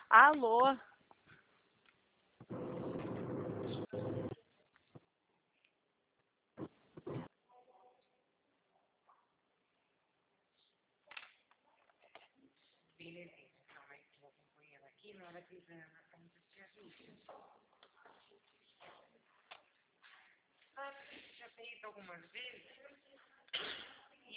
Alô? Belezinha, calma aí que eu vou acompanhando aqui na hora que vem na conta de ajuda. Ah, já fez algumas vezes?